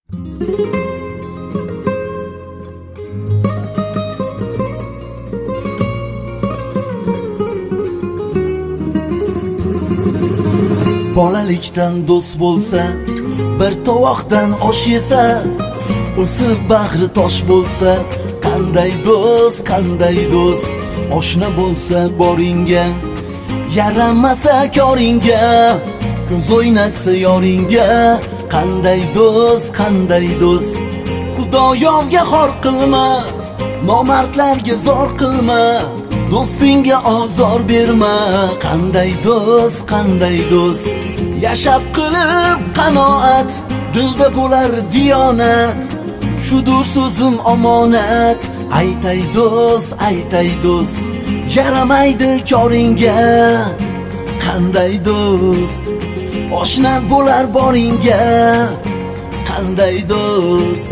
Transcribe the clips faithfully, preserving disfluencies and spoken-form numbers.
Bolalikdan do'st bo'lsa, bir tovoqdan osh yesa, o'sib bag'ri tosh bo'lsa, qanday do'st, qanday do'st. Oshna bo'lsa boringga, yaramasa koringga, ko'z o'ynatsa yoringga, qanday do'st, qanday do'st. Xudoyomga xor qilma, nomardlarga zor qilma, do'stingga ozor berma, qanday do'st, qanday do'st. Yashab qilib qanoat, dilda bo'lar diyonat, shudur so'zim omonat. Aytay do'st, aytay do'st, yaramaydi koringga, qanday do'st. Oshna bo'lar boringga, qanday do'st.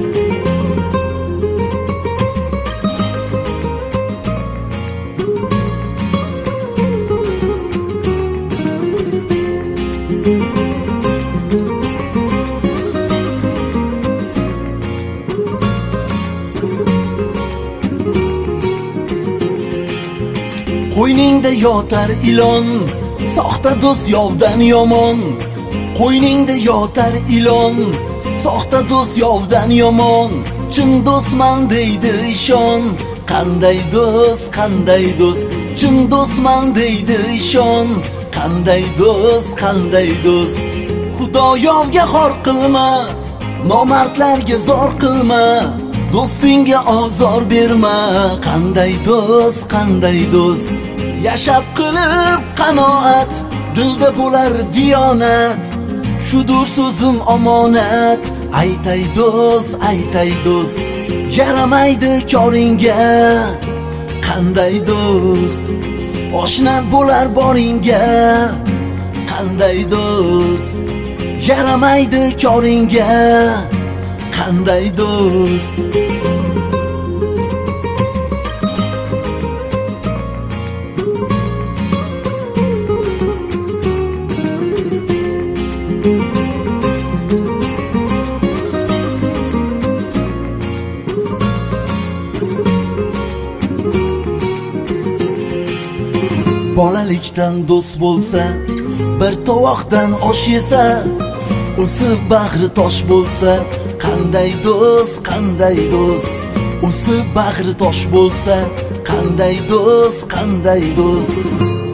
Qo'yningda yotar ilon, soxta do'st yovdan yomon. Qo'yningda yotar ilon, soxta do'st yovdan yomon. Chin do'stman deydi ishon, qanday do'st, qanday do'st. Chin do'stman deydi ishon, qanday do'st, qanday do'st. Xudoyomga xor qilma, nomardlarga zor qilma, do'stingga ozor berma, qanday do'st, qanday do'st. Yashab qilib qanoat, dilda bo'lar diyonat, shudur so'zim omonat. Aytay do'st, aytay do'st, yaramaydi koringga, qanday do'st. Oshna bo'lar boringga, qanday do'st. Yaramaydi koringga, qanday do'st. Bolalikdan do'st bo'lsa, bir tovoqdan osh yesa, o'sib bag'ri tosh bo'lsa, qanday do'st, qanday do'st. O'sib bag'ri tosh bo'lsa, qanday do'st, qanday do'st.